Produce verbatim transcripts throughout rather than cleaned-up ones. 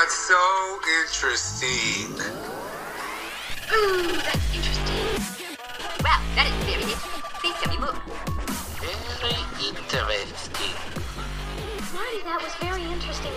That's so interesting. Ooh, that's interesting. Wow, that is very interesting. Please tell me more. Very interesting. Marty, that was very interesting.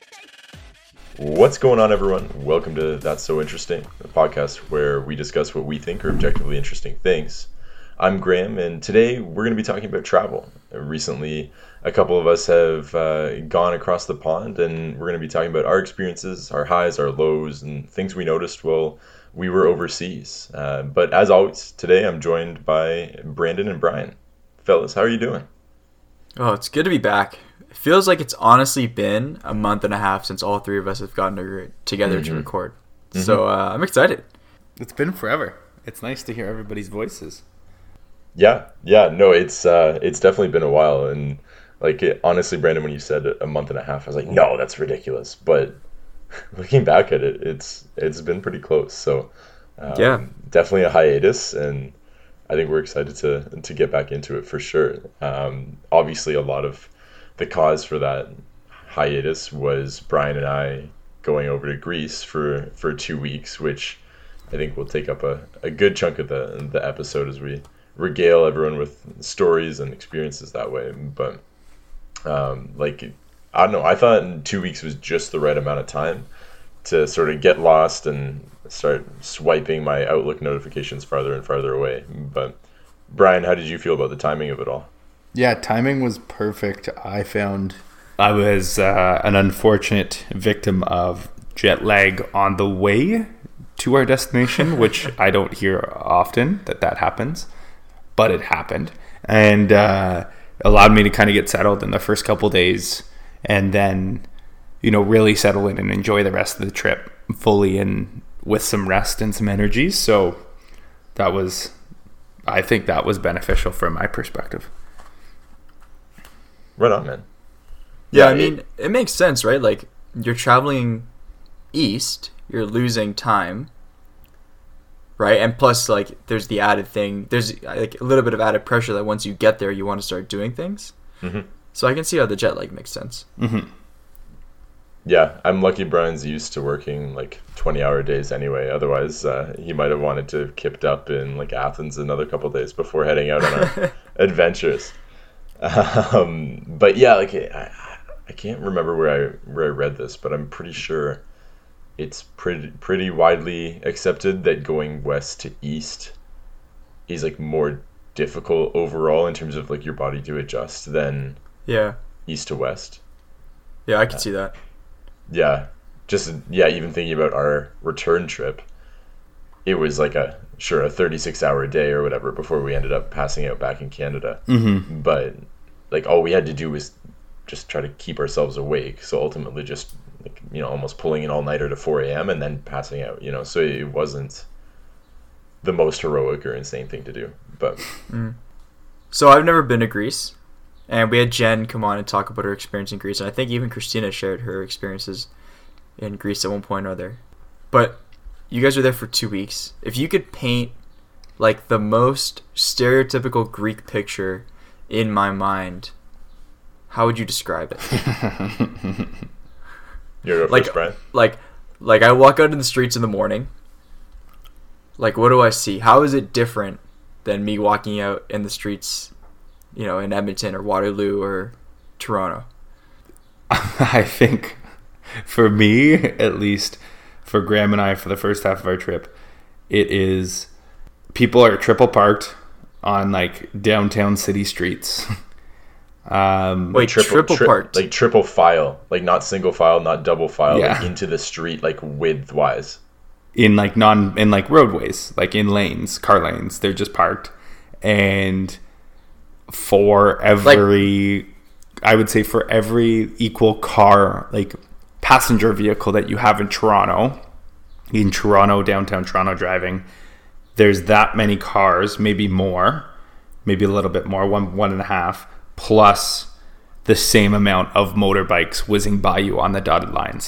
What's going on, everyone? Welcome to That's So Interesting, a podcast where we discuss what we think are objectively interesting things. I'm Graham, and today we're going to be talking about travel. Recently, a couple of us have uh, gone across the pond, and we're going to be talking about our experiences, our highs, our lows, and things we noticed while we were overseas. Uh, but as always, today I'm joined by Brandon and Brian. Fellas, how are you doing? Oh, it's good to be back. It feels like it's honestly been a month and a half since all three of us have gotten to, together mm-hmm. to record. Mm-hmm. So uh, I'm excited. It's been forever. It's nice to hear everybody's voices. Yeah, yeah, no, it's uh, it's definitely been a while, and like it, honestly, Brandon, when you said a month and a half, I was like, no, that's ridiculous. But looking back at it, it's it's been pretty close. So um, yeah, definitely a hiatus, and I think we're excited to to get back into it for sure. Um, obviously, a lot of the cause for that hiatus was Brian and I going over to Greece for for two weeks, which I think will take up a, a good chunk of the the episode as we regale everyone with stories and experiences that way. But um, like, I don't know, I thought two weeks was just the right amount of time to sort of get lost and start swiping my Outlook notifications farther and farther away. But Brian, how did you feel about the timing of it all? Yeah, timing was perfect. I found I was uh, an unfortunate victim of jet lag on the way to our destination, which I don't hear often that that happens. But it happened, and uh, allowed me to kind of get settled in the first couple days, and then, you know, really settle in and enjoy the rest of the trip fully and with some rest and some energy. So that was, I think that was beneficial from my perspective. Right on, man. Yeah, yeah I mean, it, it makes sense, right? Like, you're traveling east, you're losing time. Right, and plus, like, there's the added thing. There's like a little bit of added pressure that once you get there, you want to start doing things. Mm-hmm. So I can see how the jet lag makes sense. Mm-hmm. Yeah, I'm lucky Brian's used to working like twenty-hour days anyway. Otherwise, uh, he might have wanted to have kipped up in like Athens another couple days before heading out on our adventures. Um, but yeah, like I, I can't remember where I where I read this, but I'm pretty sure it's pretty pretty widely accepted that going west to east is like more difficult overall in terms of like your body to adjust than yeah east to west. Yeah, I can uh, see that. Yeah, just yeah. Even thinking about our return trip, it was like a sure a thirty-six hour day or whatever before we ended up passing out back in Canada. Mm-hmm. But like all we had to do was just try to keep ourselves awake. So ultimately, just like, you know, almost pulling an all-nighter to four a.m. and then passing out, you know, so it wasn't the most heroic or insane thing to do. But mm. So I've never been to Greece, and we had Jen come on and talk about her experience in Greece, and I think even Christina shared her experiences in Greece at one point or other. But you guys were there for two weeks. If you could paint like the most stereotypical Greek picture in my mind, how would you describe it? You're like, first, Brian. like, like I walk out in the streets in the morning. Like, what do I see? How is it different than me walking out in the streets, you know, in Edmonton or Waterloo or Toronto? I think, for me, at least, for Graham and I, for the first half of our trip, it is people are triple parked on like downtown city streets. Um, Wait, triple, triple tri- parked? Like triple file, like not single file, not double file, yeah. like into the street, like width wise. In like non, in like roadways, like in lanes, car lanes, they're just parked. And for every, like, I would say for every equal car, like passenger vehicle that you have in Toronto, in Toronto, downtown Toronto driving, there's that many cars, maybe more, maybe a little bit more, one, one and a half, plus the same amount of motorbikes whizzing by you on the dotted lines.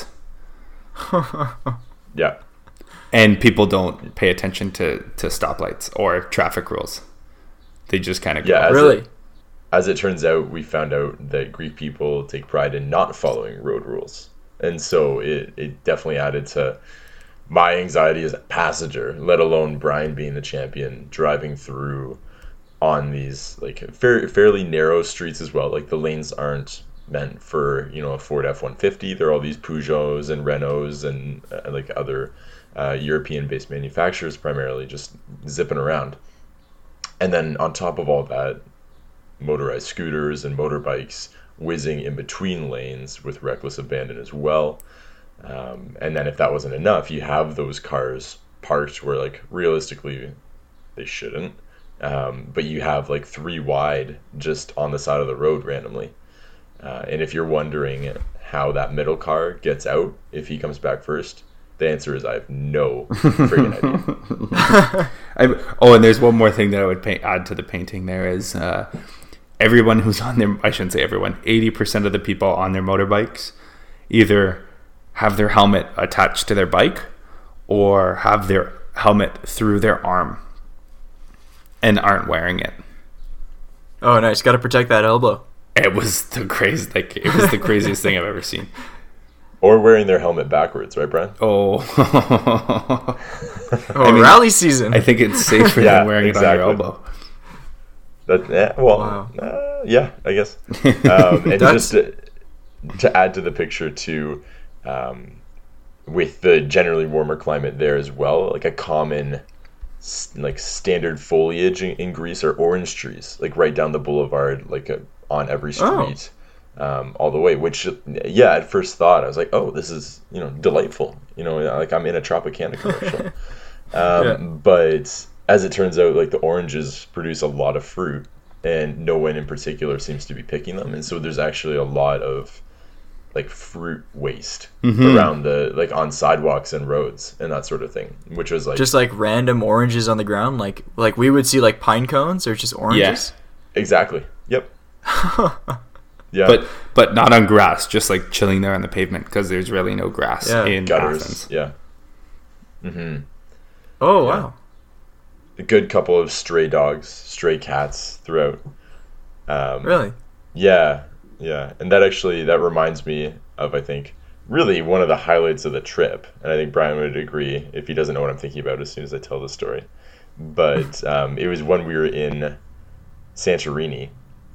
Yeah. And people don't pay attention to, to stoplights or traffic rules. They just kind of go. Yeah, as really? It, as it turns out, we found out that Greek people take pride in not following road rules. And so it, it definitely added to my anxiety as a passenger, let alone Brian being the champion, driving through on these like fair, fairly narrow streets as well. Like the lanes aren't meant for, you know, a Ford F one fifty. There are all these Peugeots and Renaults and uh, like other uh, European-based manufacturers primarily just zipping around. And then on top of all that, motorized scooters and motorbikes whizzing in between lanes with reckless abandon as well. Um, and then if that wasn't enough, you have those cars parked where like realistically they shouldn't. Um, but you have like three wide just on the side of the road randomly. Uh, and if you're wondering how that middle car gets out if he comes back first, the answer is I have no friggin' idea. I, oh, and there's one more thing that I would paint, add to the painting there is uh, everyone who's on their, I shouldn't say everyone, eighty percent of the people on their motorbikes either have their helmet attached to their bike or have their helmet through their arm and aren't wearing it. Oh, nice. Got to protect that elbow. It was the crazy, like it was the craziest thing I've ever seen. Or wearing their helmet backwards, right, Brian? Oh, oh, I mean, rally season. I think it's safer Yeah, than wearing exactly. it on your elbow. That, yeah, well, Wow. uh, yeah, I guess. Um, and That's- just to, to add to the picture too, um, with the generally warmer climate there as well, like a common s- like standard foliage in, in Greece are orange trees, like right down the boulevard, like a, on every street. Um, all the way, which, yeah, at first thought, I was like, oh, this is, you know, delightful. You know, like I'm in a Tropicana commercial. um, Yeah. But as it turns out, like the oranges produce a lot of fruit and no one in particular seems to be picking them. And so there's actually a lot of like fruit waste Mhm. around the, like on sidewalks and roads and that sort of thing, which was like, Just like random oranges on the ground, like like we would see like pine cones or just oranges. exactly. Yep. Yeah. But but not on grass, just like chilling there on the pavement because there's really no grass Yeah. in gutters. Athens. Yeah. Mm-hmm. Oh wow. A good couple of stray dogs, stray cats throughout. Um, Really? Yeah, yeah. And that actually, that reminds me of, I think, really one of the highlights of the trip. And I think Brian would agree if he doesn't know what I'm thinking about as soon as I tell the story. But um, it was when we were in Santorini.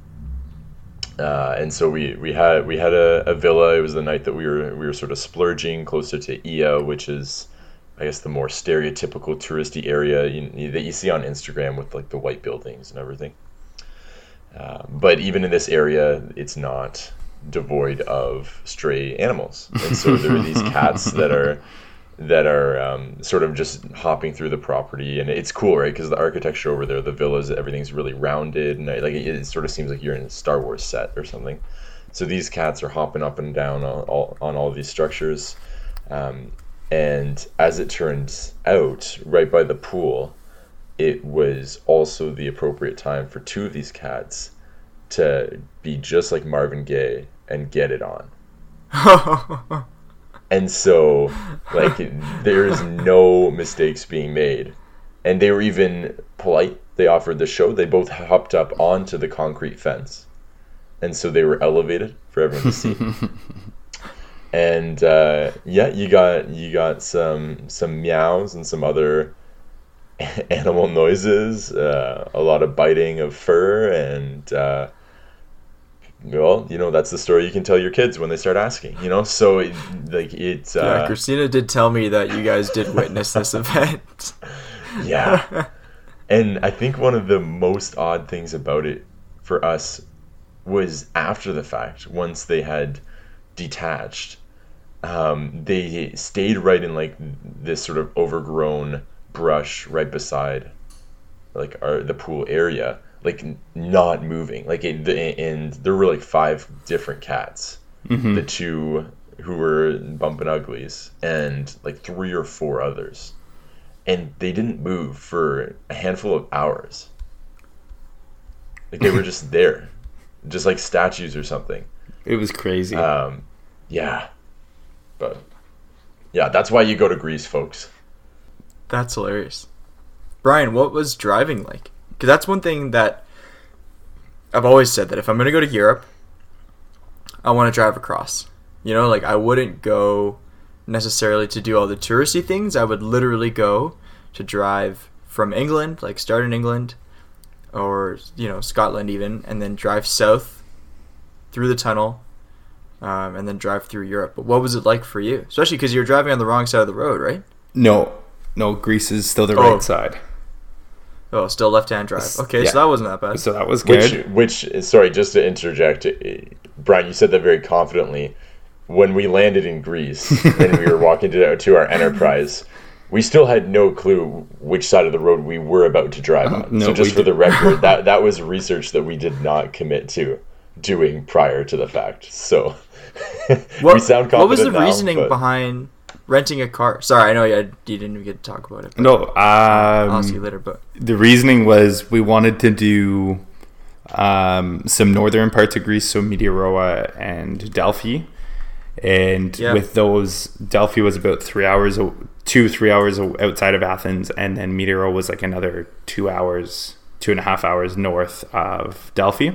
Uh, and so we, we had we had a, a villa. It was the night that we were we were sort of splurging closer to Ia, which is, I guess, the more stereotypical touristy area you, you, that you see on Instagram with like the white buildings and everything. Uh, but even in this area, it's not devoid of stray animals, and so there are these cats that are that are um, sort of just hopping through the property, and it's cool, right? Because the architecture over there, the villas, everything's really rounded, and like it, it sort of seems like you're in a Star Wars set or something. So these cats are hopping up and down on all on all these structures. Um, And as it turns out, right by the pool, it was also the appropriate time for two of these cats to be just like Marvin Gaye and get it on. And so, like, there is no mistakes being made. And they were even polite. They offered the show. They both hopped up onto the concrete fence. And so they were elevated for everyone to see. And uh, yeah, you got you got some some meows and some other animal noises, uh, a lot of biting of fur, and uh, well, you know, that's the story you can tell your kids when they start asking. You know, so it, like it. Uh, Yeah, Christina did tell me that you guys did witness this event. Yeah, and I think one of the most odd things about it for us was after the fact, once they had detached. Um, they stayed right in like this sort of overgrown brush right beside like our the pool area, like not moving. Like it, the, and there were like five different cats, Mm-hmm. the two who were bumping uglies, and like three or four others, and they didn't move for a handful of hours. Like they were just there, just like statues or something. It was crazy. Um, yeah. But yeah, that's why you go to Greece, folks. That's hilarious. Brian, what was driving like? Because that's one thing that I've always said, that if I'm going to go to Europe, I want to drive across. You know, like I wouldn't go necessarily to do all the touristy things. I would literally go to drive from England, like start in England or, you know, Scotland even, and then drive south through the tunnel um, and then drive through Europe. But what was it like for you? Especially because you're driving on the wrong side of the road, right? No, no, Greece is still the Oh. right side. Oh, still left-hand drive. Okay, Yeah. so that wasn't that bad. So that was good. Which, which, sorry, just to interject, eh, Brian, you said that very confidently. When we landed in Greece and we were walking to, to our Enterprise, we still had no clue which side of the road we were about to drive on. no, so just we for the did- record, that, that was research that we did not commit to doing prior to the fact. So What, we sound confident what was the now, reasoning but- behind renting a car? Sorry, I know you, you didn't even get to talk about it. But No, I'll ask you um, later, but the reasoning was we wanted to do um, some northern parts of Greece, so Meteoroa and Delphi. And Yeah. with those, Delphi was about three hours, o- two, three hours o- outside of Athens. And then Meteoroa was like another two hours, two and a half hours north of Delphi.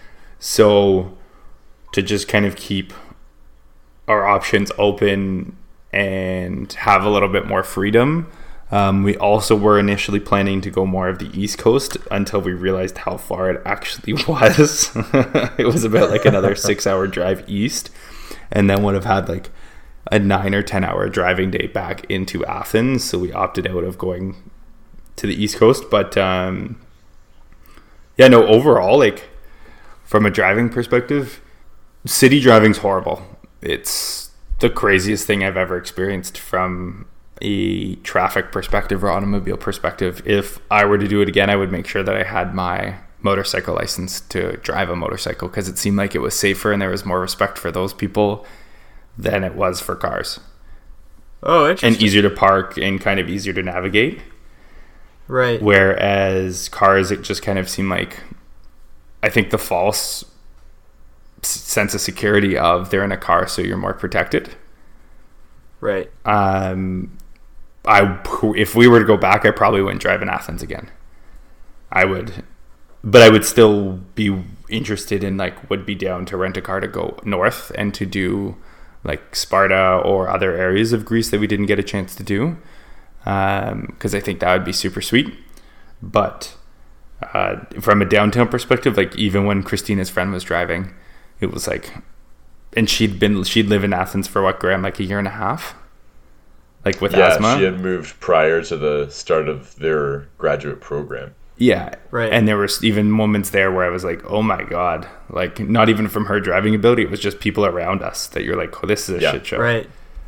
So to just kind of keep our options open and have a little bit more freedom. Um, we also were initially planning to go more of the East Coast until we realized how far it actually was. It was about like another six hour drive east, and then would have had like a nine or ten hour driving day back into Athens. So we opted out of going to the East Coast. But um, yeah, no, overall, like from a driving perspective, city driving's horrible. It's the craziest thing I've ever experienced from a traffic perspective or automobile perspective. If I were to do it again, I would make sure that I had my motorcycle license to drive a motorcycle, because it seemed like it was safer and there was more respect for those people than it was for cars. oh, interesting. And easier to park and kind of easier to navigate. right. Whereas cars, it just kind of seemed like, I think the false s- sense of security of they're in a car, so you're more protected. Right. Um, I if we were to go back, I probably wouldn't drive in Athens again. I would, but I would still be interested in, like, would be down to rent a car to go north and to do like Sparta or other areas of Greece that we didn't get a chance to do, because I think that would be super sweet. But uh, from a downtown perspective, like even when Christina's friend was driving, it was like, and she'd been she'd live in Athens for what, Graham, like a year and a half, like with Yeah, asthma. she had moved prior to the start of their graduate program. Yeah. Right. And there was even moments there where I was like, oh my God, like not even from her driving ability. It was just people around us that you're like, oh, this is a Yeah. shit show. Right.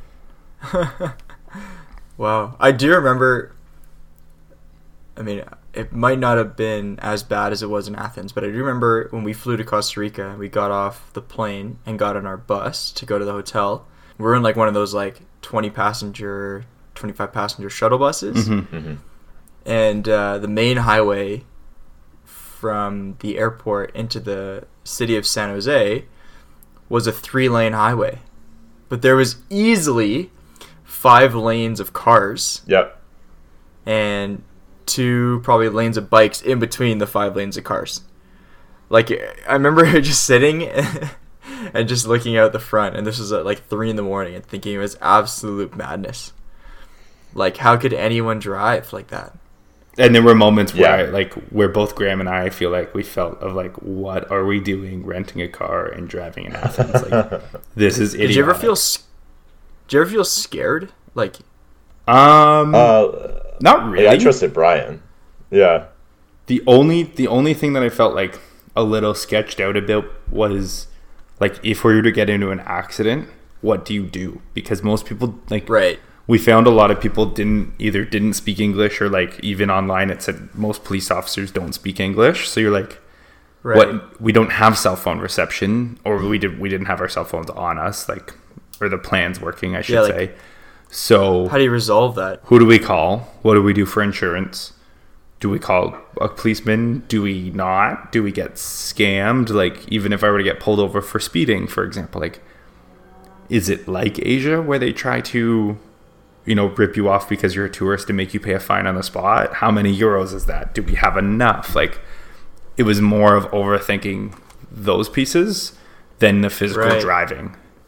Wow. I do remember, I mean, it might not have been as bad as it was in Athens, but I do remember when we flew to Costa Rica, we got off the plane and got on our bus to go to the hotel. We were in like one of those like twenty passenger, twenty-five passenger shuttle buses. Mm-hmm. And uh, the main highway from the airport into the city of San Jose was a three-lane highway. But there was easily five lanes of cars Yep. and two probably lanes of bikes in between the five lanes of cars. Like, I remember just sitting and just looking out the front, and this was at like three in the morning, and thinking it was absolute madness. Like, how could anyone drive like that? And there were moments where, Yeah. I, like, where both Graham and I feel like we felt of like, what are we doing renting a car and driving in Athens? Like, this is idiotic. Did you ever feel? s- Did you ever feel scared? Like, Um, Uh, not really. I trusted Brian. Yeah. The only the only thing that I felt like a little sketched out about was like, if we were to get into an accident, what do you do? Because most people, like, right? we found a lot of people didn't either didn't speak English, or like even online it said most police officers don't speak English. So you're like, Right. what? We don't have cell phone reception, or we did we didn't have our cell phones on us, like, or the plans working, I should Yeah, like- say. So How do you resolve that? who do we call? What do we do for insurance? Do we call a policeman? Do we not? Do we get scammed? Like, even if I were to get pulled over for speeding, for example, like, is it like Asia where they try to, you know, rip you off because you're a tourist and make you pay a fine on the spot? How many euros is that? Do we have enough? Like, it was more of overthinking those pieces than the physical Right. driving.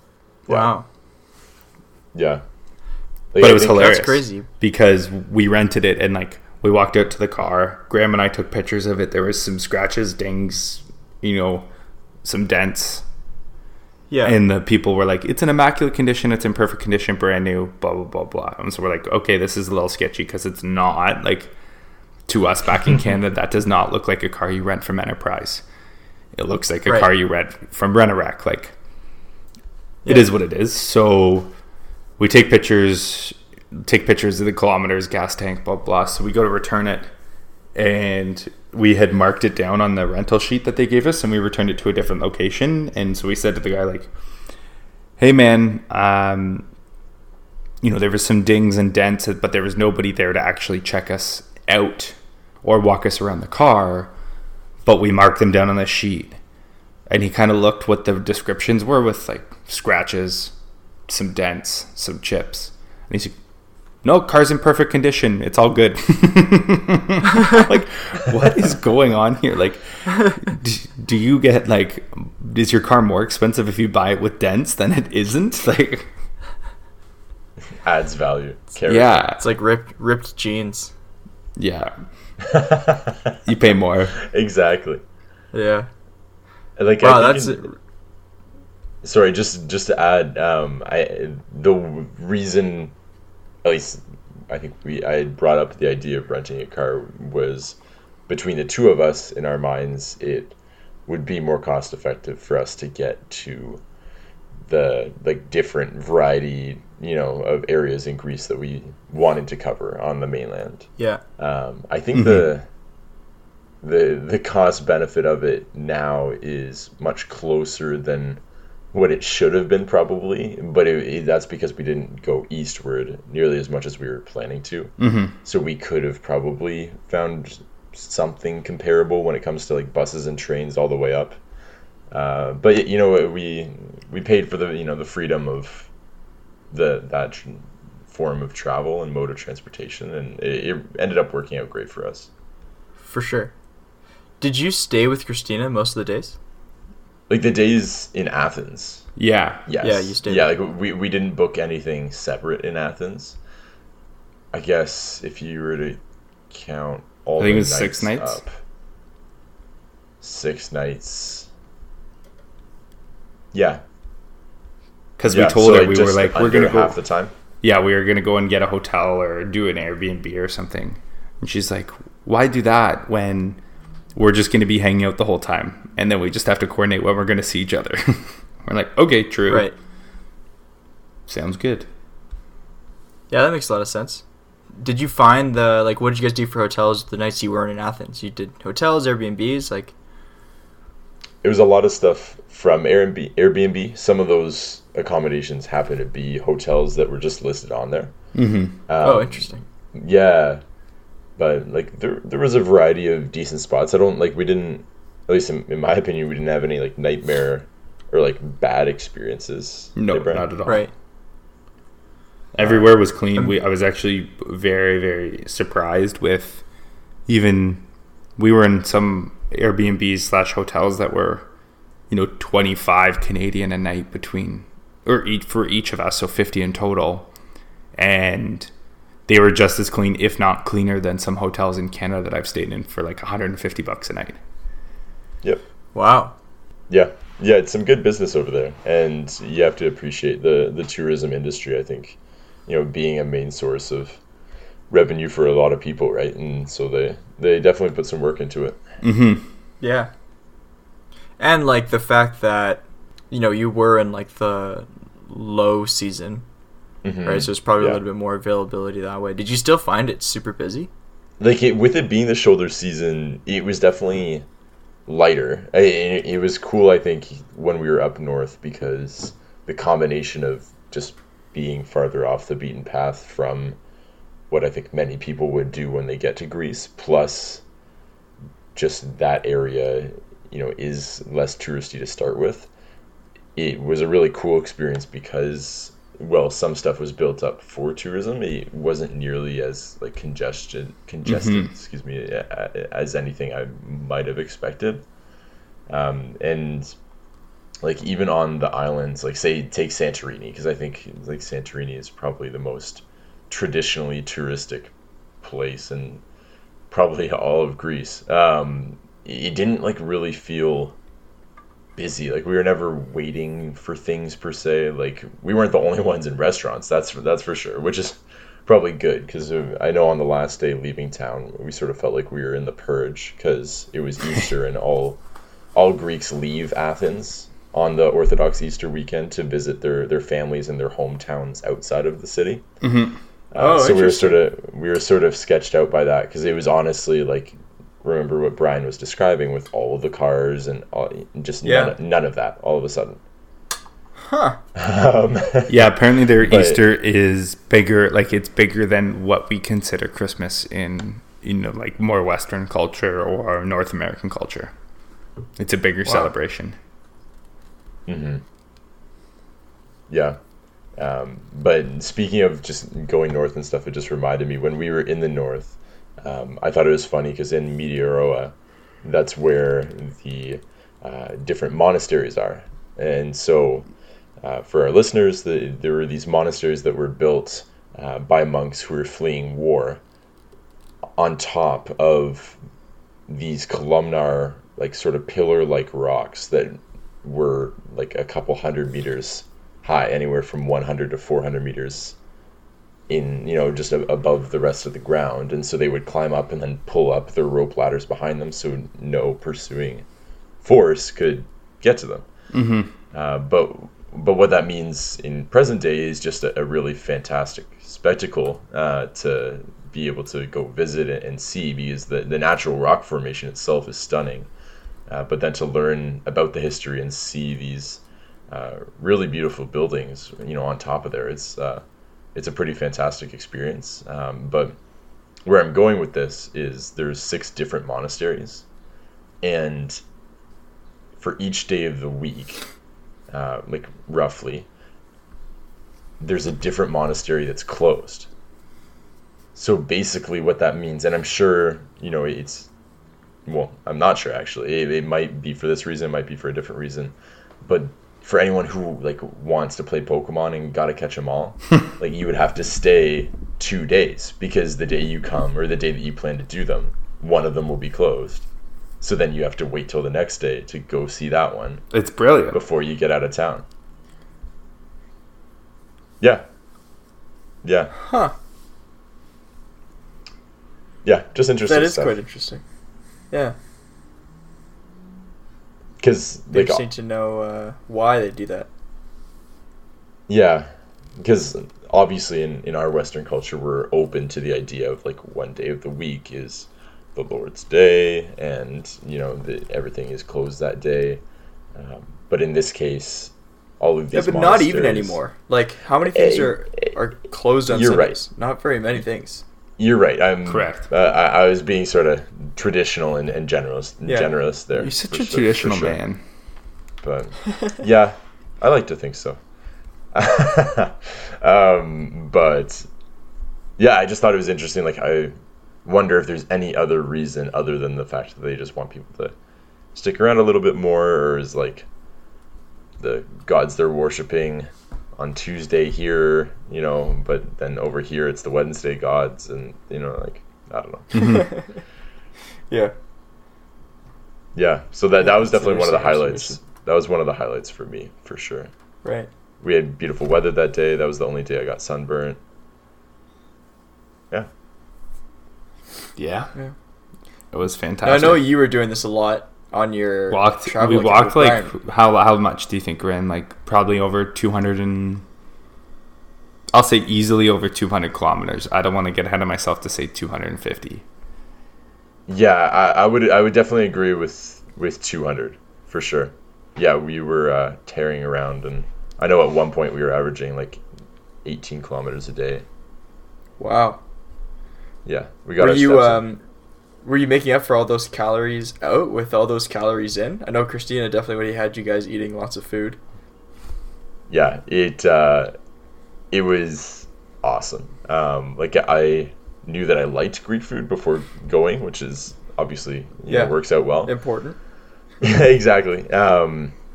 Wow. Yeah. But Like, I it was think- hilarious. That's crazy. Because we rented it and like we walked out to the car. Graham and I took pictures of it. There was some scratches, dings, you know, some dents. Yeah. And the people were like, it's in immaculate condition, it's in perfect condition, brand new, blah, blah, blah, blah. And so we're like, okay, this is a little sketchy because it's not. Like, to us back in Canada, that does not look like a car you rent from Enterprise. It looks like a Right. car you rent from Rent-A-Wreck. Like, it Yeah. is what it is. So we take pictures, take pictures of the kilometers, gas tank, blah, blah. So we go to return it. And we had marked it down on the rental sheet that they gave us, and we returned it to a different location. And so we said to the guy, like, hey, man, um, you know, there was some dings and dents, but there was nobody there to actually check us out or walk us around the car, but we marked them down on the sheet. And he kind of looked what the descriptions were with, like, scratches, some dents, some chips. And he's like, no, car's in perfect condition. It's all good. Like, what is going on here? Like, do, do you get, like, is your car more expensive if you buy it with dents than it isn't? Like, adds value. Character. yeah. It's like ripped ripped jeans. Yeah. You pay more. Exactly. Yeah. Like, Wow, I that's think in- sorry, just just to add, um, I the reason, at least I think we I had brought up the idea of renting a car was between the two of us in our minds, it would be more cost effective for us to get to the like different variety, you know, of areas in Greece that we wanted to cover on the mainland. yeah. Um, I think the the the cost benefit of it now is much closer than what it should have been, probably, but it, it, that's because we didn't go eastward nearly as much as we were planning to. Mm-hmm. So we could have probably found something comparable when it comes to like buses and trains all the way up. Uh, but you know, we we paid for the you know the freedom of the that tr- form of travel and mode of transportation, and it, it ended up working out great for us. For sure. Did you stay with Christina most of the days? Like the days in Athens. Yeah. Yes. Yeah, you stayed Yeah, there. like we, we didn't book anything separate in Athens. I guess if you were to count all I think the it was six nights. up, six nights. Yeah. Because yeah, we told so, her, we were just like, we're under going to go. half the time. Yeah, we were going to go and get a hotel or do an Airbnb or something. And she's like, why do that when we're just going to be hanging out the whole time? And then we just have to coordinate when we're going to see each other. We're like, okay, true. Right. Sounds good. Yeah, that makes a lot of sense. Did you find the, like, what did you guys do for hotels the nights you weren't in Athens? You did hotels, Airbnbs, like... It was a lot of stuff from Airbnb. Airbnb. Some of those accommodations happened to be hotels that were just listed on there. Mm-hmm. Um, oh, interesting. Yeah, but like there, there was a variety of decent spots. I don't like we didn't, at least in, in my opinion, we didn't have any like nightmare or like bad experiences. No, Hey, Brian? not at all. Right. Everywhere was clean. We I was actually very, very surprised with even we were in some Airbnbs slash hotels that were, you know, twenty-five Canadian a night between or each for each of us, so fifty in total. And they were just as clean, if not cleaner, than some hotels in Canada that I've stayed in for like one hundred fifty bucks a night. Yep. Wow. Yeah, yeah, it's some good business over there, and you have to appreciate the the tourism industry. I think, you know, being a main source of revenue for a lot of people, right? And so they they definitely put some work into it. Mm-hmm. Yeah. And, like, the fact that, you know, you were in, like, the low season, Mhm. right? So it's probably Yeah. a little bit more availability that way. Did you still find it super busy? Like it, with it being the shoulder season, it was definitely lighter. I, it, it was cool, I think, when we were up north because the combination of just being farther off the beaten path from what I think many people would do when they get to Greece, plus just that area, you know, is less touristy to start with. It was a really cool experience because, well, some stuff was built up for tourism. It wasn't nearly as like congested, congested, Mhm. excuse me, a- as anything I might have expected. Um, and like even on the islands, like say take Santorini, because I think like Santorini is probably the most traditionally touristic place in probably all of Greece. Um, it didn't like really feel busy. Like we were never waiting for things per se. Like we weren't the only ones in restaurants. That's that's for sure. Which is probably good because I know on the last day leaving town, we sort of felt like we were in the purge because it was Easter and all all Greeks leave Athens on the Orthodox Easter weekend to visit their their families and their hometowns outside of the city. Mm-hmm. Uh, Oh, so we were interesting. sort of we were sort of sketched out by that because it was honestly like, remember what Brian was describing with all of the cars and all, just Yeah. none, none of that all of a sudden. Huh. Um, Yeah, apparently their But- Easter is bigger, like it's bigger than what we consider Christmas in, you know, like more Western culture or North American culture. It's a bigger Wow. celebration. hmm Yeah. Um, but speaking of just going north and stuff, it just reminded me when we were in the north, um, I thought it was funny because in Meteoroa, that's where the uh, different monasteries are. And so uh, for our listeners, the, there were these monasteries that were built uh, by monks who were fleeing war on top of these columnar, like sort of pillar-like rocks that were like a couple hundred meters high, anywhere from one hundred to four hundred meters in, you know, just a- above the rest of the ground. And so they would climb up and then pull up their rope ladders behind them so no pursuing force could get to them. Mm-hmm. Uh, but but what that means in present day is just a, a really fantastic spectacle uh, to be able to go visit and, and see, because the, the natural rock formation itself is stunning. Uh, but then to learn about the history and see these uh, really beautiful buildings, you know, on top of there, it's uh, it's a pretty fantastic experience. Um, but where I'm going with this is there's six different monasteries, and for each day of the week, uh, like roughly, there's a different monastery that's closed. So basically what that means, and I'm sure, you know, it's, well, I'm not sure actually. It, it might be for this reason, it might be for a different reason. But for anyone who like wants to play Pokemon and gotta catch them all, like you would have to stay two days because the day you come or the day that you plan to do them, one of them will be closed. So then you have to wait till the next day to go see that one It's brilliant. before you get out of town. Yeah. Yeah. Huh. Yeah, just interesting That is stuff. quite interesting. Yeah. Because like, Interesting to know uh, why they do that. yeah, because obviously in, in our Western culture, we're open to the idea of like one day of the week is the Lord's Day, and you know the, everything is closed that day. Um, but in this case, all of Yeah, these but not even monasteries- anymore. Like, how many things Eh, are are closed on you're Sundays? Not very many things. You're right. I'm Correct. Uh, I, I was being sort of traditional and, and generous, Yeah. generous there. You're such for a sure- for traditional sure. man. But yeah, I like to think so. um, but yeah, I just thought it was interesting. Like, I wonder if there's any other reason other than the fact that they just want people to stick around a little bit more, or is like the gods they're worshiping on Tuesday here, you know, but then over here it's the Wednesday gods, and you know, like I don't know. Yeah. Yeah, so that that was That's definitely one of the interesting highlights. observation. That was one of the highlights for me, for sure. Right. We had beautiful weather that day. That was the only day I got sunburnt. Yeah. Yeah. Yeah. It was Now, I fantastic. know you were doing this a lot on your walked travel we account walked with like Brian. how how much do you think we ran? Like probably over two hundred and I'll say easily over two hundred kilometers. I don't want to get ahead of myself to say two hundred fifty. Yeah, I, I would I would definitely agree with with two hundred for sure. Yeah, we were uh, tearing around, and I know at one point we were averaging like eighteen kilometers a day. Wow. Yeah, we got Were our you steps in. um were you making up for all those calories out with all those calories in? I know Christina definitely already had you guys eating lots of food. Yeah, it uh, it was awesome. Um, like I knew that I liked Greek food before going, which is obviously you Yeah. know, works out well. Important. Yeah, exactly. Um,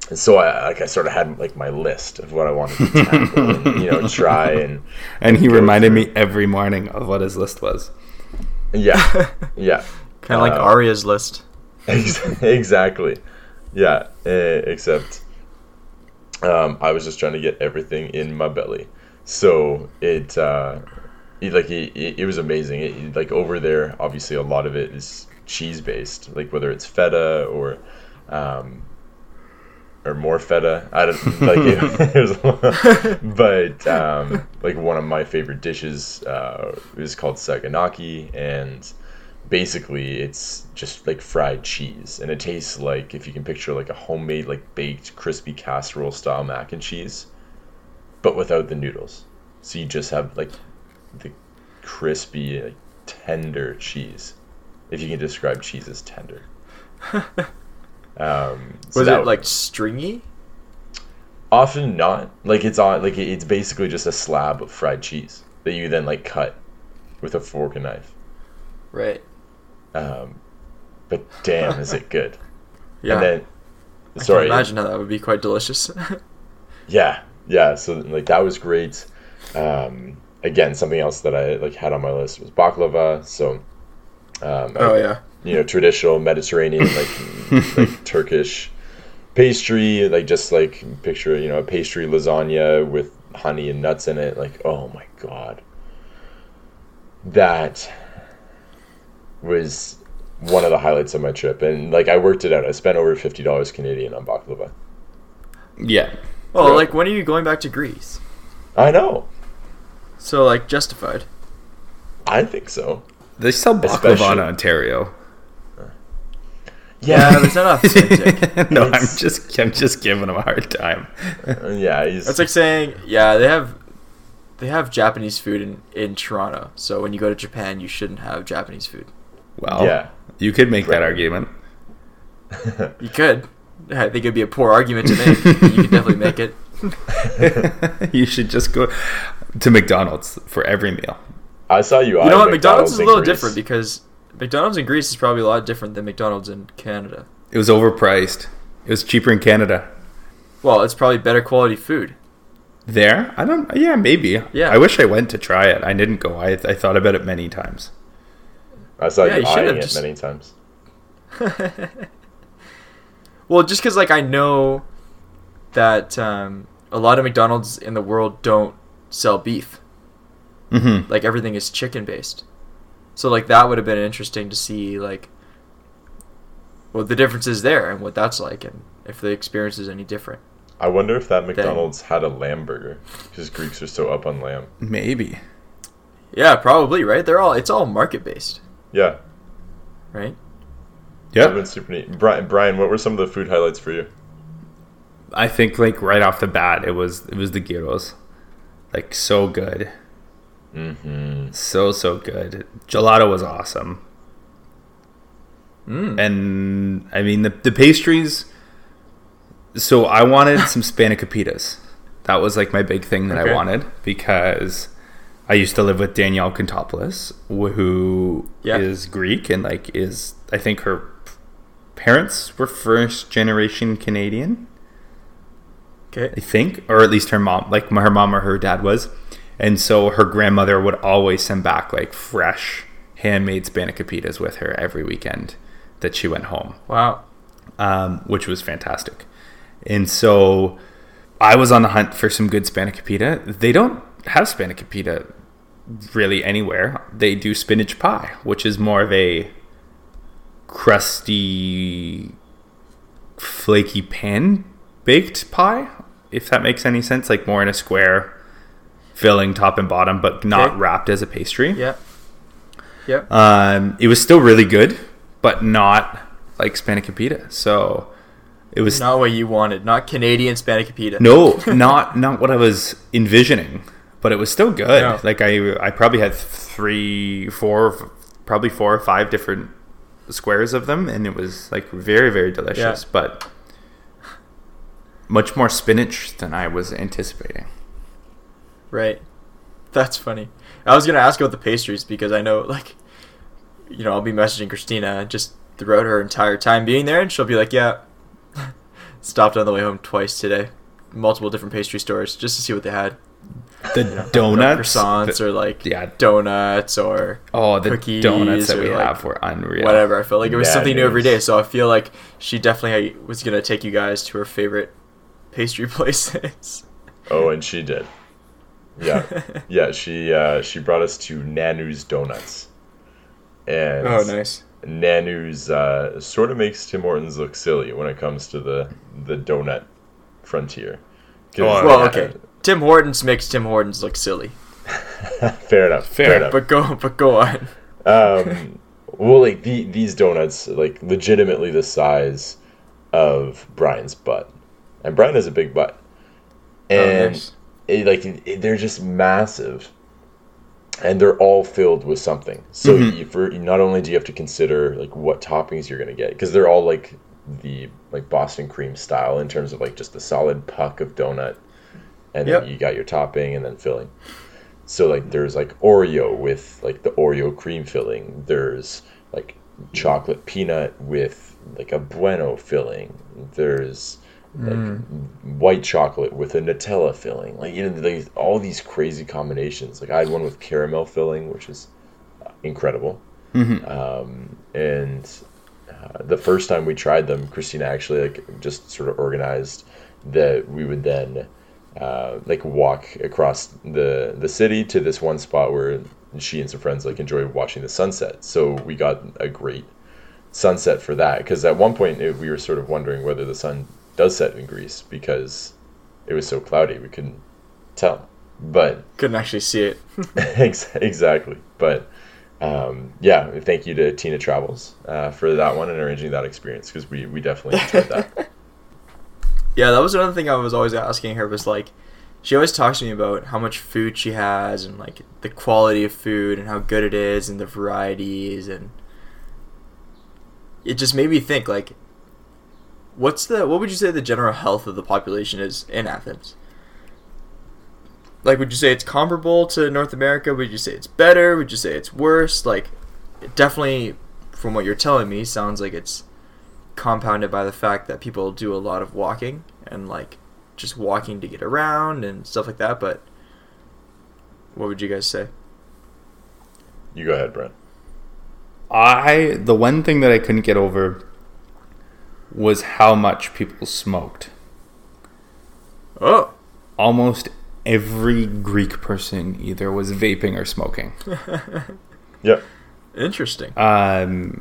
And so I like I sort of had like my list of what I wanted to tackle and, you know, try and And he go reminded through. me every morning of what his list was. Yeah, yeah. Kind of like Uh, Arya's list. Ex- exactly. Yeah, eh, except um, I was just trying to get everything in my belly. So it, uh, it like it, it, it was amazing. It, like over there, obviously a lot of it is cheese based, like whether it's feta or um, or more feta. I don't like it. it was, but um, like one of my favorite dishes uh, is called saganaki, and basically it's just like fried cheese, and it tastes like, if you can picture like a homemade like baked crispy casserole style mac and cheese, but without the noodles. So you just have like the crispy, like, tender cheese, if you can describe cheese as tender. um so Was that it like stringy? often not, like it's on like it's basically just a slab of fried cheese that you then like cut with a fork and knife. Right. Um, but damn, is it good? Yeah. And then, I sorry, can imagine how that would be quite delicious. yeah, yeah. So like that was great. Um, again, something else that I like had on my list was baklava. So, um, Oh I- yeah. you know, traditional Mediterranean like like Turkish pastry, like just like picture, you know, a pastry lasagna with honey and nuts in it. Like, oh my god, that was one of the highlights of my trip. And like I worked it out. I spent over fifty dollars Canadian on baklava. Yeah. Well, Right. like when are you going back to Greece? I know. So like justified. I think so. They sell baklava Especially- in Ontario. Yeah, but it's not authentic. no, I'm It's- just I'm just giving them a hard time. Yeah, he's That's like saying, yeah, they have they have Japanese food in, in Toronto. So when you go to Japan, you shouldn't have Japanese food. Well, Yeah. you could make that Right. argument. You could. I think it'd be a poor argument to make. You could definitely make it. You should just go to McDonald's for every meal. I saw you. You know eyeing what? McDonald's is a in little Greece. different because McDonald's in Greece is probably a lot different than McDonald's in Canada. It was overpriced. It was cheaper in Canada. Well, it's probably better quality food. There? I don't. Yeah, maybe. Yeah. I wish I went to try it. I didn't go. I I thought about it many times. I saw Yeah, you you should eyeing have it just- many times. Well, just because like I know that um, a lot of McDonald's in the world don't sell beef. Mm-hmm. Like everything is chicken based. So like that would have been interesting to see like what the difference is there and what that's like and if the experience is any different. I wonder if that McDonald's had a lamb burger, because Greeks are so up on lamb. Maybe. Yeah, probably, right? They're all it's all market based, Yeah, right? that Yeah. would been super neat. Brian, Brian, what were some of the food highlights for you? I think like right off the bat, it was it was the gyros, like so good, Mm-hmm. so so good. Gelato was awesome, Mm. and I mean the the pastries. So I wanted some spanakopita. That was like my big thing that Okay. I wanted because I used to live with Danielle Kontopoulos, wh- who is Yeah. Greek and like is I think her parents were first generation Canadian. Okay. I think, or at least her mom, like her mom or her dad was. And so her grandmother would always send back like fresh handmade spanakopita with her every weekend that she went home, Wow. um, which was fantastic. And so I was on the hunt for some good spanakopita. They don't have spanakopita really anywhere. They do spinach pie, which is more of a crusty, flaky pan baked pie, if that makes any sense, like more in a square filling top and bottom, but not Okay. wrapped as a pastry. Yeah. Yep. Um, it was still really good, but not like spanakopita. So it was Not what you wanted. Not Canadian spanakopita. no, not not what I was envisioning, but it was still good. No. Like I I probably had three, four, probably four or five different squares of them, and it was like very very delicious, Yeah. but much more spinach than I was anticipating. Right. That's funny. I was gonna ask about the pastries because I know, like, you know, I'll be messaging Christina just throughout her entire time being there, and she'll be like, "Yeah, stopped on the way home twice today, multiple different pastry stores, just to see what they had. The donuts, croissants, the, or like yeah. donuts, or oh, the cookies, donuts that or we like have were unreal. Whatever. I felt like it was Yeah, something it new every is. day. So I feel like she definitely was gonna take you guys to her favorite pastry places. Oh, and she did. Yeah, yeah. She uh, she brought us to Nanu's Donuts, and Oh, nice. Nanu's uh, sort of makes Tim Hortons look silly when it comes to the the donut frontier. 'Cause Oh, Well, they okay. had- Tim Hortons makes Tim Hortons look silly, fair enough. Fair, Fair, enough. but go, but go on. Um, well, like the, these donuts, like legitimately the size of Brian's butt, and Brian has a big butt, and nice. it, like it, they're just massive, and they're all filled with something. So Mhm. you, for not only do you have to consider like what toppings you're gonna get, because they're all like the like Boston cream style in terms of like just the solid puck of donut, and Yep. then you got your topping and then filling. So like there's like Oreo with like the Oreo cream filling. There's like chocolate peanut with like a Bueno filling. There's like white chocolate with a Nutella filling. Like you know, like all these crazy combinations. Like I had one with caramel filling, which is incredible. Um, and uh, the first time we tried them, Christina actually like just sort of organized that we would then uh, like walk across the the city to this one spot where she and some friends like enjoy watching the sunset. So we got a great sunset for that, because at one point it, we were sort of wondering whether the sun does set in Greece because it was so cloudy we couldn't tell. But Couldn't actually see it. Ex- exactly. But um, yeah, thank you to Tina Travels uh, for that one and arranging that experience, because we, we definitely enjoyed that. Yeah, that was another thing I was always asking her, was like, she always talks to me about how much food she has and like the quality of food and how good it is and the varieties, and it just made me think, like, what's the what would you say the general health of the population is in Athens? Like, would you say it's comparable to North America? Would you say it's better? Would you say it's worse? Like, it definitely, from what you're telling me, sounds like it's compounded by the fact that people do a lot of walking and like just walking to get around and stuff like that. But what would you guys say? You go ahead, Brent. I the one thing that I couldn't get over was how much people smoked. Oh, Almost every Greek person either was vaping or smoking. Yep. interesting. Um,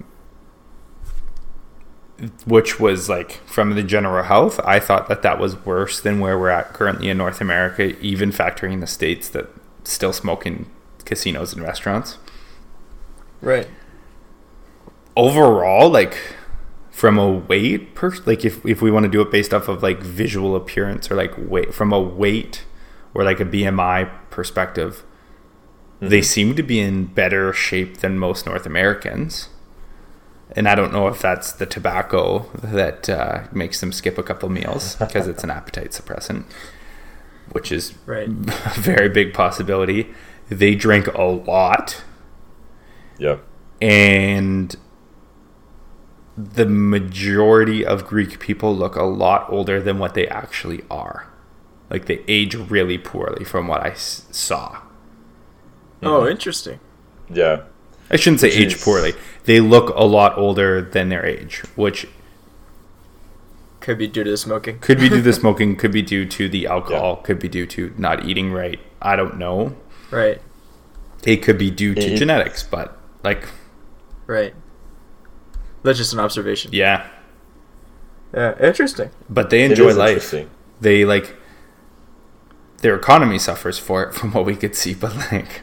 which was like, from the general health, I thought that that was worse than where we're at currently in North America, even factoring the states that still smoke in casinos and restaurants. Right. Overall, like, from a weight per like if, if we want to do it based off of like visual appearance, or like weight, from a weight or like a B M I perspective, mm-hmm. they seem to be in better shape than most North Americans. And I don't know if that's the tobacco that uh, makes them skip a couple meals because it's an appetite suppressant, which is Right. a very big possibility. They drink a lot, Yep. and the majority of Greek people look a lot older than what they actually are. Like, they age really poorly from what I s- saw. Oh, interesting. Yeah. I shouldn't say Which age is- poorly. They look a lot older than their age, which Could be due to the smoking. could be due to the smoking, could be due to the alcohol, could be due to not eating right. I don't know. Right. It could be due to It- genetics, but, like, Right. That's just an observation. yeah. Yeah. Interesting. But they It enjoy is life. interesting. They, like, their economy suffers for it from what we could see, but, like,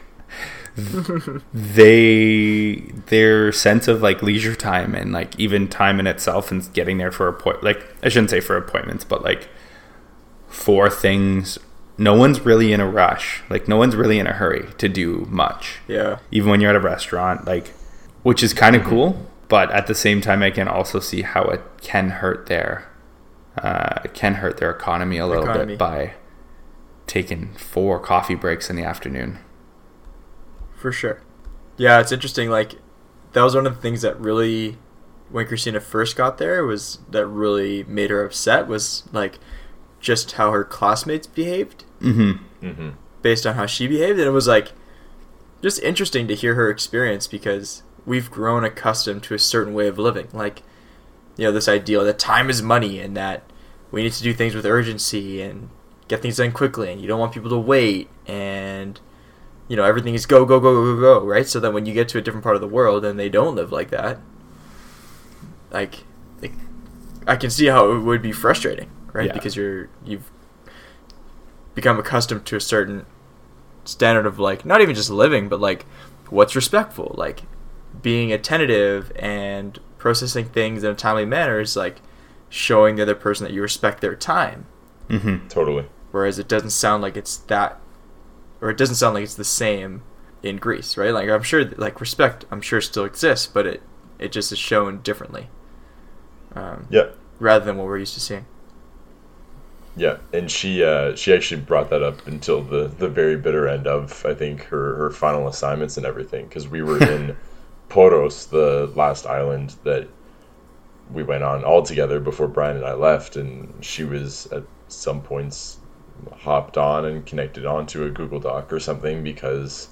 they their sense of like leisure time and like even time in itself and getting there for appoint like I shouldn't say for appointments, but like for things, no one's really in a rush. Like, no one's really in a hurry to do much. Yeah. Even when you're at a restaurant, like, which is kind of cool, but at the same time I can also see how it can hurt their uh it can hurt their economy a little Economy. bit by taking four coffee breaks in the afternoon. For sure. Yeah, it's interesting. Like, that was one of the things that really when Christina first got there was that really made her upset was like just how her classmates behaved Mm-hmm. Mm-hmm. based on how she behaved, and it was like just interesting to hear her experience because we've grown accustomed to a certain way of living, like, you know, this ideal that time is money and that we need to do things with urgency and get things done quickly, and you don't want people to wait, and you know, everything is go go go go go go, right? So that when you get to a different part of the world and they don't live like that, like, like I can see how it would be frustrating, right? Yeah. Because you're you've become accustomed to a certain standard of, like, not even just living, but like what's respectful, like being attentive and processing things in a timely manner is like showing the other person that you respect their time. Mm-hmm. Totally. Whereas it doesn't sound like it's that, or it doesn't sound like it's the same in Greece, right? Like, I'm sure, like, respect, I'm sure still exists, but it, it just is shown differently. Um, Yeah. Rather than what we're used to seeing. Yeah, and she uh, she actually brought that up until the, the very bitter end of, I think, her, her final assignments and everything, because we were in Poros, the last island that we went on all together before Brian and I left, and she was at some points hopped on and connected onto a Google Doc or something because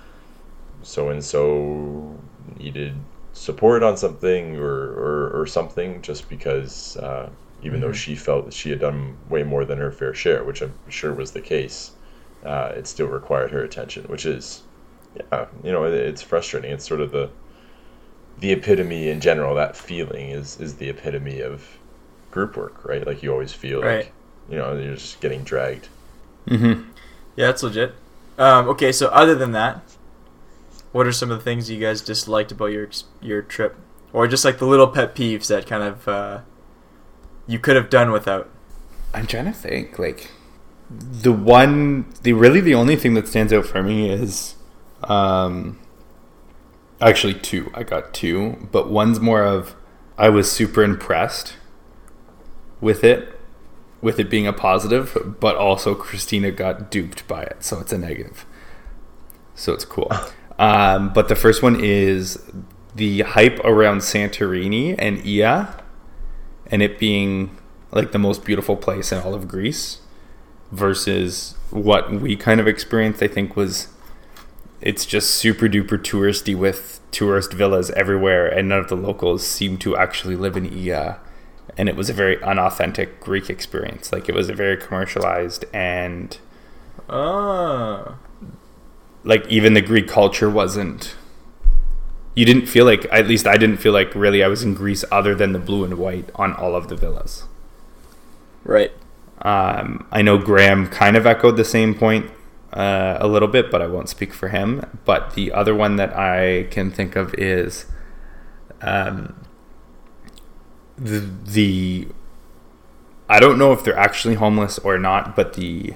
so-and-so needed support on something or, or, or something, just because uh, even Mm-hmm. though she felt that she had done way more than her fair share, which I'm sure was the case, uh, it still required her attention, which is, yeah, you know, it, it's frustrating. It's sort of the the epitome in general. That feeling is is the epitome of group work, right? Like, you always feel Right. like, you know, you're just getting dragged. Mm-hmm. Yeah, that's legit. Um, okay, so other than that, what are some of the things you guys disliked about your ex- your trip? Or just like the little pet peeves that kind of uh, you could have done without? I'm trying to think. Like, the one, the really the only thing that stands out for me is, um, actually two. I got two, but one's more of I was super impressed with it, with it being a positive, but also Christina got duped by it, so it's a negative. So it's cool. Um, but the first one is the hype around Santorini and Ia, and it being like the most beautiful place in all of Greece, versus what we kind of experienced. I think was it's just super duper touristy with tourist villas everywhere, and none of the locals seem to actually live in Ia. And it was a very unauthentic Greek experience. Like, it was a very commercialized, and Oh. like even the Greek culture wasn't. You didn't feel like, at least I didn't feel like really I was in Greece, other than the blue and white on all of the villas. Right. Um, I know Graham kind of echoed the same point uh, a little bit, but I won't speak for him. But the other one that I can think of is um, the, the I don't know if they're actually homeless or not, but the,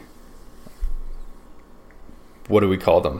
what do we call them?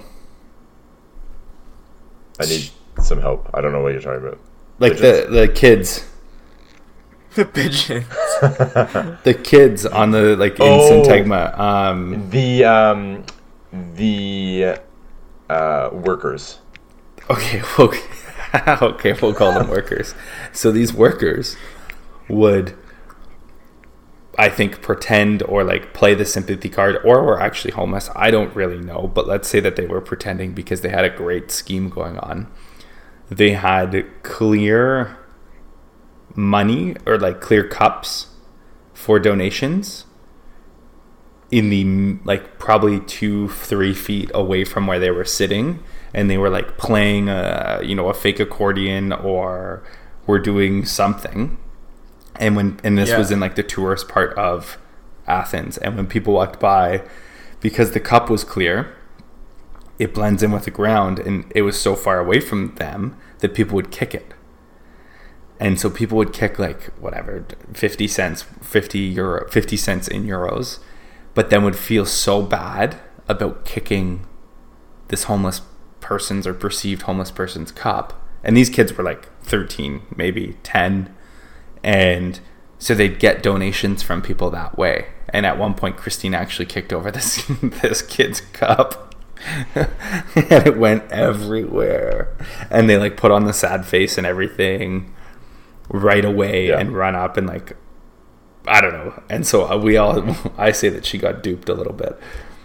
I need some help. I don't know what you're talking about. Like the, the kids. The pigeon. The kids on the, like, in Oh. Syntagma. Um, The um, the uh, workers. okay, okay, okay, we'll call them workers. So these workers would, I think, pretend or like play the sympathy card, or were actually homeless. I don't really know, but let's say that they were pretending because they had a great scheme going on. They had clear money, or like clear cups for donations in the, like, probably two, three feet away from where they were sitting, and they were like playing a, you know, a fake accordion, or were doing something. And when, and this Yeah. was in like the tourist part of Athens, and when people walked by, because the cup was clear, it blends in with the ground, and it was so far away from them that people would kick it. And so people would kick, like, whatever, fifty cents, fifty euro, fifty cents in euros, but then would feel so bad about kicking this homeless person's, or perceived homeless person's, cup. And these kids were like thirteen, maybe ten. And so they'd get donations from people that way. And at one point, Christina actually kicked over this this kid's cup. And it went everywhere. And they, like, put on the sad face and everything. right away Yeah. and run up and like, I don't know. And so we all, I say that she got duped a little bit.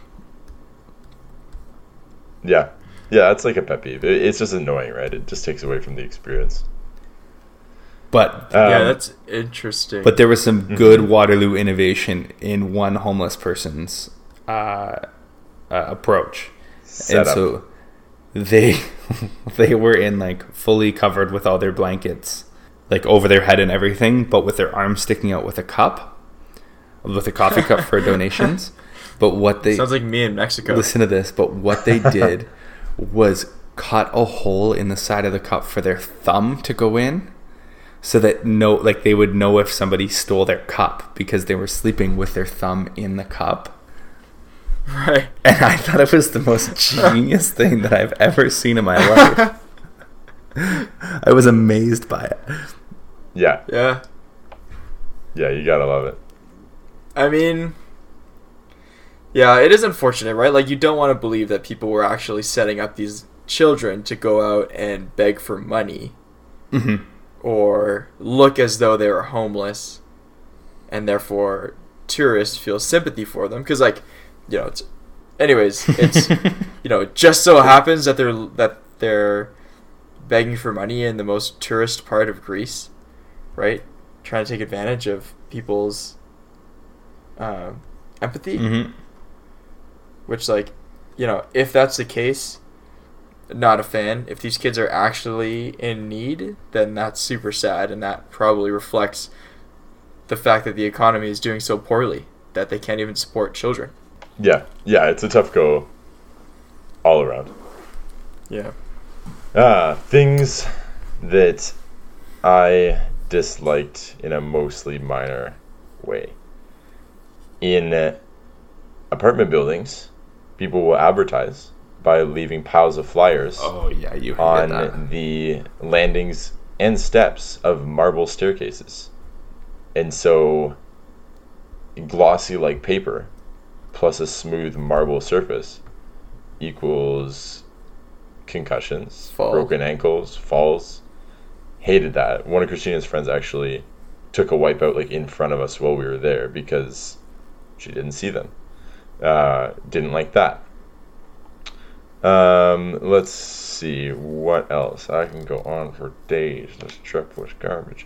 Yeah. Yeah, that's like a pet peeve. It, it's just annoying, right? It just takes away from the experience. But Um, yeah, that's interesting. but there was some good Waterloo innovation in one homeless person's uh, uh, approach. Set and up. so they they were in like fully covered with all their blankets, like over their head and everything, but with their arms sticking out with a cup, with a coffee cup for donations. But what they Sounds like me in Mexico. listen to this, but what they did was cut a hole in the side of the cup for their thumb to go in, so that no, like they would know if somebody stole their cup because they were sleeping with their thumb in the cup. Right. And I thought it was the most genius thing that I've ever seen in my life. I was amazed by it. Yeah. Yeah. Yeah, you gotta love it. I mean, yeah, it is unfortunate, right? Like, you don't want to believe that people were actually setting up these children to go out and beg for money Mm-hmm. or look as though they were homeless, and therefore tourists feel sympathy for them. Because, like, you know, it's, anyways, it's, you know, it just so happens that they're that they're begging for money in the most tourist part of Greece, right? Trying to take advantage of people's um, empathy. Mm-hmm. Which, like, you know, if that's the case, not a fan. If these kids are actually in need, then that's super sad, and that probably reflects the fact that the economy is doing so poorly that they can't even support children. Yeah. Yeah, it's a tough go all around. Yeah. Ah, things that I disliked in a mostly minor way. In uh, apartment buildings, people will advertise by leaving piles of flyers Oh yeah, you hated on that. the landings and steps of marble staircases. And so, glossy like paper plus a smooth marble surface equals concussions, Fall. broken ankles, falls. Hated that. One of Christina's friends actually took a wipeout like in front of us while we were there because she didn't see them. Uh, didn't like that. Um, let's see what else. I can go on for days. This truck was garbage.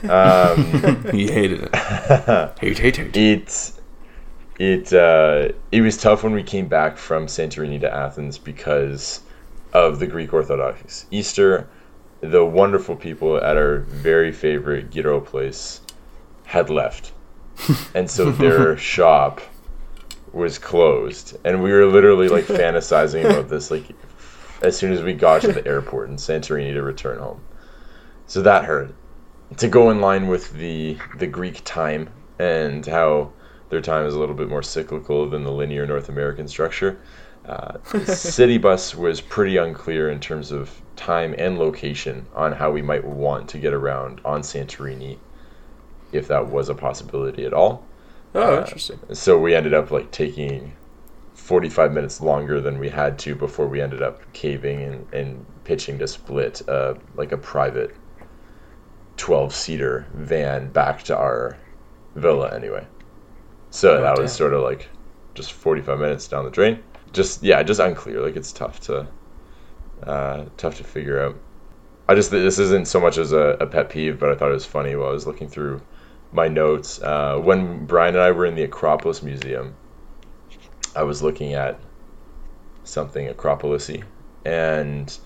Um, He hated it. hate, hate, hate. it it uh, it was tough when we came back from Santorini to Athens because of the Greek Orthodox Easter. The wonderful people at our very favorite gyro place had left, and so their shop was closed, and we were literally like fantasizing about this like as soon as we got to the airport in Santorini to return home. So that hurt. To go in line with the the Greek time and how their time is a little bit more cyclical than the linear North American structure. Uh, the city bus was pretty unclear in terms of time and location on how we might want to get around on Santorini, if that was a possibility at all. Oh, Uh, interesting. So we ended up like taking forty-five minutes longer than we had to before we ended up caving and, and pitching to split uh, like a private twelve-seater van back to our villa anyway. So Oh, that damn. was sort of like just forty-five minutes down the drain. Just, yeah, just unclear. Like it's tough to uh, tough to figure out. I just, this isn't so much as a, a pet peeve, but I thought it was funny while I was looking through my notes. Uh, when Brian and I were in the Acropolis Museum, I was looking at something Acropolis-y, and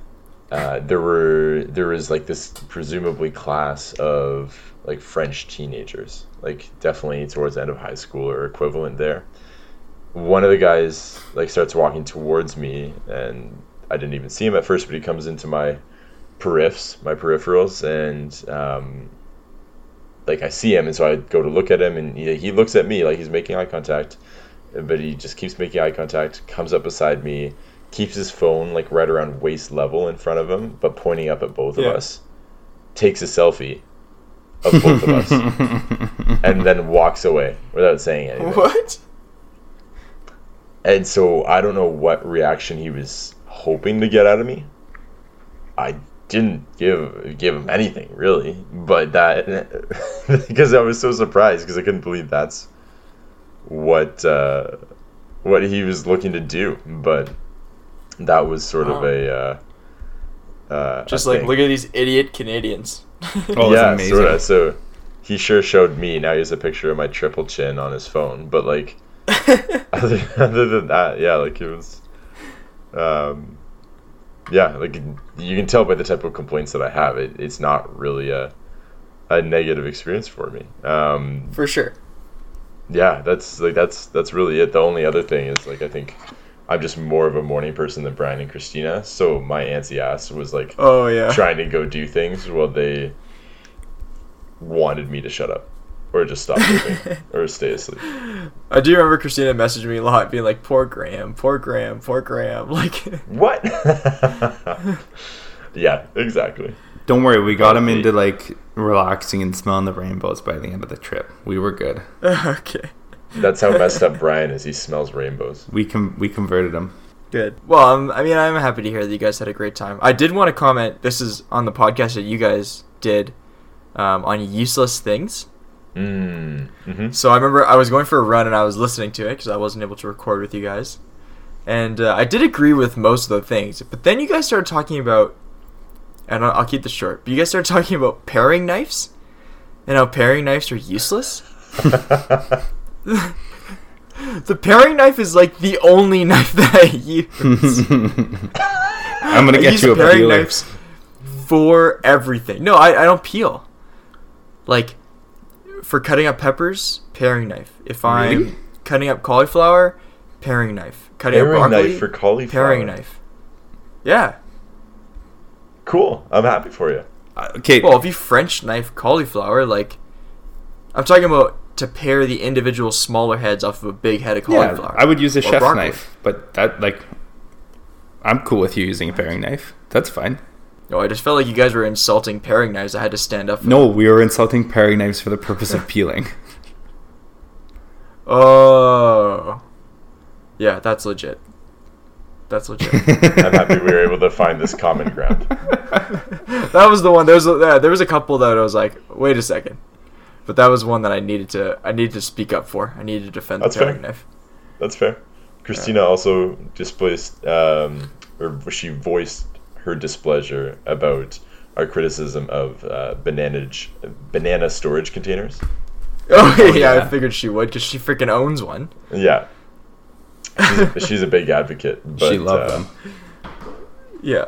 uh, there were there was like this presumably class of like French teenagers, like definitely towards the end of high school or equivalent there. One of the guys like starts walking towards me, and I didn't even see him at first, but he comes into my periffs, my peripherals, and um, like I see him, and so I go to look at him, and he, he looks at me like he's making eye contact, but he just keeps making eye contact, comes up beside me, keeps his phone like right around waist level in front of him, but pointing up at both Yeah. of us, takes a selfie of both of us, and then walks away without saying anything. What? And so I don't know what reaction he was hoping to get out of me. I didn't give give him anything really, but that because I was so surprised because I couldn't believe that's what uh, what he was looking to do, but that was sort Wow. of a uh, uh, Just a like, thing. look at these idiot Canadians. Oh, yeah, it's amazing. sort of. So he sure showed me. Now he has a picture of my triple chin on his phone, but like other, other than that, yeah, like it was. Um, yeah, like you can tell by the type of complaints that I have, it, it's not really a a negative experience for me. Um, For sure. yeah, that's like that's that's really it. The only other thing is like I think I'm just more of a morning person than Brian and Christina, so my antsy ass was like Oh, yeah. trying to go do things while they wanted me to shut up or just stop moving or stay asleep. I do remember Christina messaging me a lot, being like, poor Graham, poor Graham, poor Graham. Like, What? Yeah, exactly. Don't worry, we got him Okay. into like relaxing and smelling the rainbows by the end of the trip. We were good. okay. That's how messed up Brian is. He smells rainbows. We com- we converted him. Good. Well, um, I mean, I'm happy to hear that you guys had a great time. I did want to comment, this is on the podcast that you guys did um, on useless things. Mm. Mm-hmm. So I remember I was going for a run and I was listening to it because I wasn't able to record with you guys. And uh, I did agree with most of the things. But then you guys started talking about, and I'll, I'll keep this short, but you guys started talking about paring knives and how paring knives are useless. The paring knife is like the only knife that I use. I'm gonna I get use you a uh, paring peeler. knives for everything. No, I, I don't peel. Like, for cutting up peppers, paring knife. If I'm Really? cutting up cauliflower, paring knife. Cutting Paring up broccoli, knife for cauliflower. paring knife. Yeah. Cool. I'm happy for you. Uh, Okay, Well, if you French knife cauliflower, like, I'm talking about to pare the individual smaller heads off of a big head of yeah, cauliflower. I would use a Or chef's broccoli. knife, but that like, I'm cool with you using a paring knife. That's fine. No, I just felt like you guys were insulting paring knives. I had to stand up for No, we were insulting paring knives for the purpose of peeling. Oh. Yeah, that's legit. That's legit. I'm happy we were able to find this common ground. That was the one. There was a, yeah, there was a couple that I was like, wait a second, but that was one that I needed to I needed to speak up for. I needed to defend That's the paring fair. knife. That's fair. Christina also displaced, um, or she voiced her displeasure about our criticism of uh, banana banana storage containers. Oh, yeah, yeah. I figured she would because she freaking owns one. Yeah, she's a, she's a big advocate. But, she loved uh, them. Yeah.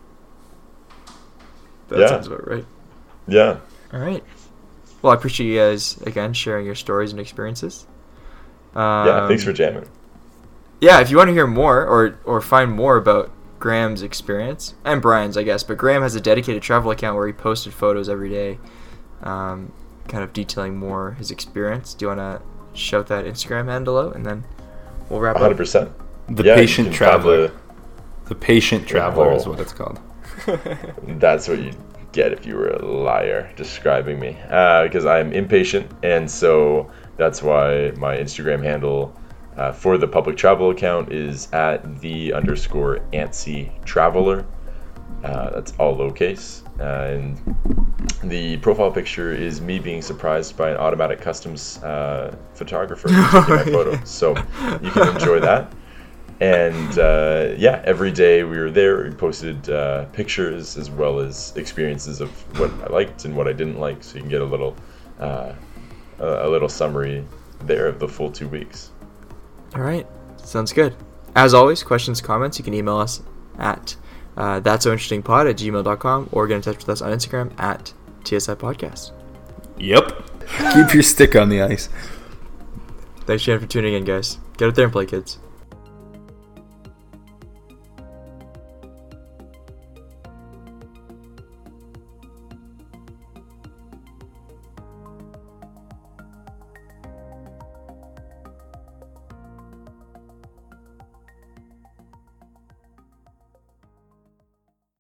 That Yeah. sounds about right. Yeah, All right. Well, I appreciate you guys again sharing your stories and experiences. Um, yeah. Thanks for jamming. Yeah, if you want to hear more or or find more about Graham's experience and Brian's, I guess, but Graham has a dedicated travel account where he posted photos every day, um, kind of detailing more his experience. Do you want to shout that Instagram handle out, and then we'll wrap one hundred up? percent. The Yeah, you patient can find traveler. the- The patient traveler is Oh. what it's called. That's what you'd get if you were a liar describing me. Uh, because I'm impatient, and so that's why my Instagram handle uh, for the public travel account is at the underscore antsy traveler. Uh, that's all lowercase. Uh, and the profile picture is me being surprised by an automatic customs uh, photographer taking my photo. So you can enjoy that. And uh, yeah, every day we were there, we posted uh, pictures as well as experiences of what I liked and what I didn't like, so you can get a little, uh, a a little summary there of the full two weeks. All right, sounds good. As always, questions, comments, you can email us at uh, that's so interesting pod at gmail dot com or get in touch with us on Instagram at T S I Podcast. Yep. Keep your stick on the ice. Thanks again for tuning in, guys. Get out there and play, kids.